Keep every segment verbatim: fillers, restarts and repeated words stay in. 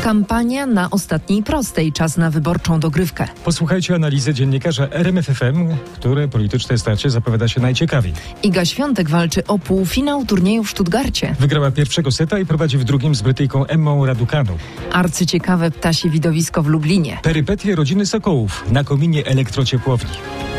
Kampania na ostatniej prostej. Czas na wyborczą dogrywkę. Posłuchajcie analizy dziennikarza R M F F M, które polityczne starcie zapowiada się najciekawiej. Iga Świątek walczy o półfinał turnieju w Stuttgarcie. Wygrała pierwszego seta i prowadzi w drugim z Brytyjką Emmą Raducanu. Arcyciekawe ptasie widowisko w Lublinie. Perypetie rodziny Sokołów na kominie elektrociepłowni.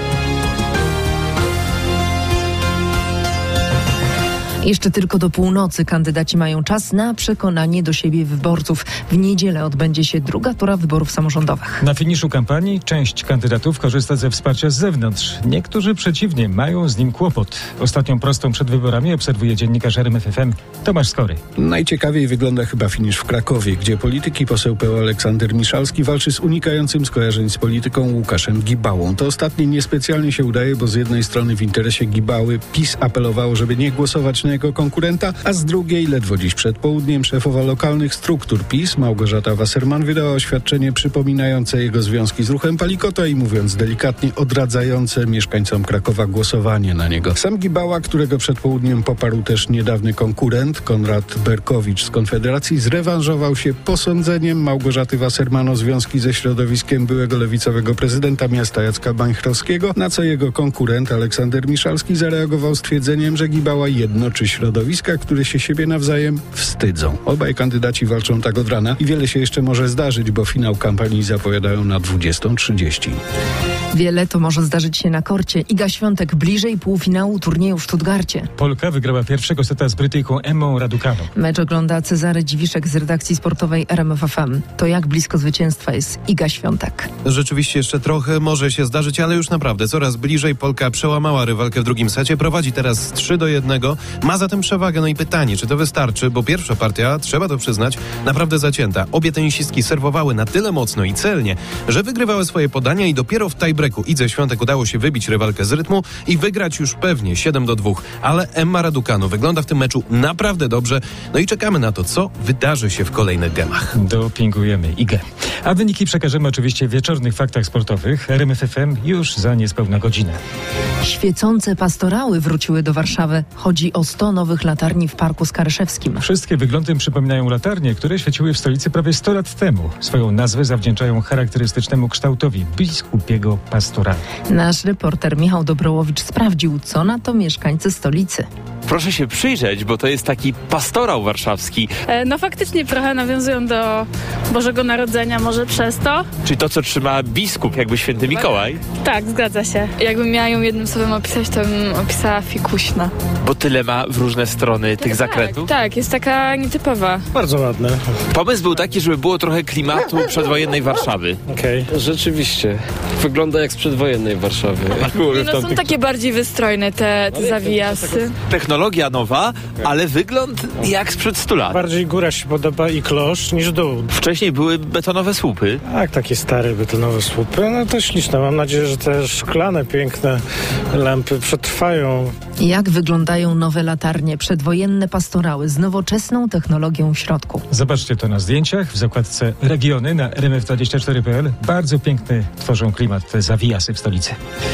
Jeszcze tylko do północy kandydaci mają czas na przekonanie do siebie wyborców. W niedzielę odbędzie się druga tura wyborów samorządowych. Na finiszu kampanii część kandydatów korzysta ze wsparcia z zewnątrz. Niektórzy przeciwnie, mają z nim kłopot. Ostatnią prostą przed wyborami obserwuje dziennikarz R M F F M Tomasz Skory. Najciekawiej wygląda chyba finisz w Krakowie, gdzie polityk i poseł P O Aleksander Miszalski walczy z unikającym skojarzeń z polityką Łukaszem Gibałą. To ostatnie niespecjalnie się udaje, bo z jednej strony w interesie Gibały PiS apelowało, żeby nie głosować na jego konkurenta, a z drugiej, ledwo dziś przed południem, szefowa lokalnych struktur PiS, Małgorzata Wasserman, wydała oświadczenie przypominające jego związki z ruchem Palikota i, mówiąc delikatnie, odradzające mieszkańcom Krakowa głosowanie na niego. Sam Gibała, którego przed południem poparł też niedawny konkurent, Konrad Berkowicz z Konfederacji, zrewanżował się posądzeniem Małgorzaty Wasserman o związki ze środowiskiem byłego lewicowego prezydenta miasta Jacka Bańchrowskiego, na co jego konkurent Aleksander Miszalski zareagował stwierdzeniem, że Gibała jednoczy środowiska, które się siebie nawzajem wstydzą. Obaj kandydaci walczą tak od rana i wiele się jeszcze może zdarzyć, bo finał kampanii zapowiadają na dwudziestą trzydzieści. Wiele to może zdarzyć się na korcie. Iga Świątek bliżej półfinału turnieju w Stuttgarcie. Polka wygrała pierwszego seta z Brytyjką Emmą Raducanu. Mecz ogląda Cezary Dziwiszek z redakcji sportowej R M F F M. To jak blisko zwycięstwa jest Iga Świątek? Rzeczywiście jeszcze trochę może się zdarzyć, ale już naprawdę coraz bliżej. Polka przełamała rywalkę w drugim secie, prowadzi teraz trzy do jednego. Ma zatem przewagę, no i pytanie, czy to wystarczy, bo pierwsza partia, trzeba to przyznać, naprawdę zacięta. Obie tenisistki serwowały na tyle mocno i celnie, że wygrywały swoje podania i dopiero w tiebreaku Idze Świątek udało się wybić rywalkę z rytmu i wygrać już pewnie siedem do dwóch. Ale Emma Raducanu wygląda w tym meczu naprawdę dobrze, no i czekamy na to, co wydarzy się w kolejnych gemach. Dopingujemy Igę. A wyniki przekażemy oczywiście w wieczornych faktach sportowych. R M F F M już za niespełna godzinę. Świecące pastorały wróciły do Warszawy. Chodzi o sto nowych latarni w Parku Skaryszewskim. Wszystkie wyglądem przypominają latarnie, które świeciły w stolicy prawie sto lat temu. Swoją nazwę zawdzięczają charakterystycznemu kształtowi biskupiego pastorału. Nasz reporter Michał Dobrołowicz sprawdził, co na to mieszkańcy stolicy. Proszę się przyjrzeć, bo to jest taki pastorał warszawski. E, no faktycznie trochę nawiązują do Bożego Narodzenia, może przez to. Czyli to, co trzyma biskup, jakby święty Mikołaj. Tak, zgadza się. Jakbym miała ją jednym słowem opisać, to bym opisała fikuśna. Bo tyle ma w różne strony tych tak, zakrętów. Tak, jest taka nietypowa. Bardzo ładne. Pomysł był taki, żeby było trochę klimatu przedwojennej Warszawy. Okej. Okay. Rzeczywiście. Wygląda jak z przedwojennej Warszawy. No są takie bardziej wystrojne te, te zawijasy. Technologia nowa, ale wygląd jak sprzed stu lat. Bardziej góra się podoba i klosz niż dół. Wcześniej były betonowe słupy. Tak, takie stare betonowe słupy. No to śliczne. Mam nadzieję, że te szklane, piękne lampy przetrwają. Jak wyglądają nowe latarnie, przedwojenne pastorały z nowoczesną technologią w środku? Zobaczcie to na zdjęciach w zakładce Regiony na R M F dwadzieścia cztery kropka p l. Bardzo piękny tworzą klimat te zawijasy w stolicy.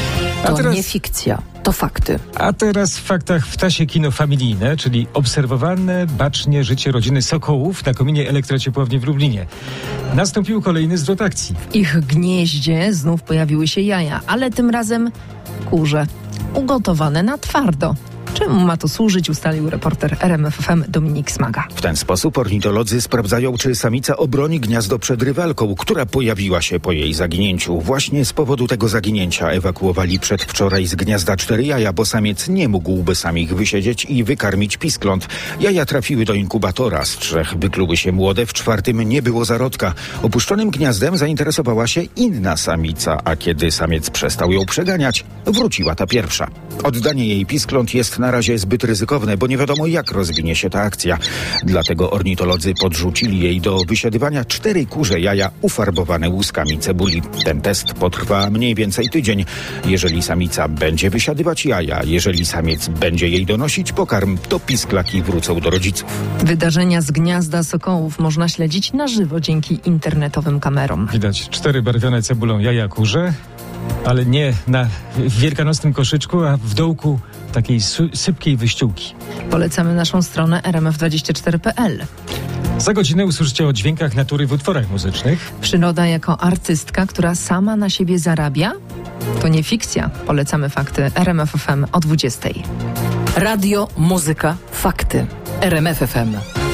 A to teraz, nie fikcja, to fakty. A teraz w faktach ptasie kino familijne, czyli obserwowane bacznie życie rodziny Sokołów na kominie elektrociepłowni w Lublinie. Nastąpił kolejny zwrot akcji. W ich gnieździe znów pojawiły się jaja, ale tym razem kurze, ugotowane na twardo. Czemu ma to służyć, ustalił reporter R M F F M Dominik Smaga. W ten sposób ornitolodzy sprawdzają, czy samica obroni gniazdo przed rywalką, która pojawiła się po jej zaginięciu. Właśnie z powodu tego zaginięcia ewakuowali przedwczoraj z gniazda cztery jaja, bo samiec nie mógłby sam ich wysiedzieć i wykarmić piskląt. Jaja trafiły do inkubatora, z trzech wykluły się młode, w czwartym nie było zarodka. Opuszczonym gniazdem zainteresowała się inna samica, a kiedy samiec przestał ją przeganiać, wróciła ta pierwsza. Oddanie jej piskląt jest na razie zbyt ryzykowne, bo nie wiadomo, jak rozwinie się ta akcja. Dlatego ornitolodzy podrzucili jej do wysiadywania cztery kurze jaja ufarbowane łuskami cebuli. Ten test potrwa mniej więcej tydzień. Jeżeli samica będzie wysiadywać jaja, jeżeli samiec będzie jej donosić pokarm, to pisklaki wrócą do rodziców. Wydarzenia z gniazda Sokołów można śledzić na żywo dzięki internetowym kamerom. Widać cztery barwione cebulą jaja kurze, ale nie na wielkanocnym koszyczku, a w dołku takiej sy- sypkiej wyściółki. Polecamy naszą stronę R M F dwadzieścia cztery kropka p l. Za godzinę usłyszycie o dźwiękach natury w utworach muzycznych. Przyroda jako artystka, która sama na siebie zarabia? To nie fikcja. Polecamy fakty R M F F M o dwudziestej. Radio, muzyka, fakty. R M F F M.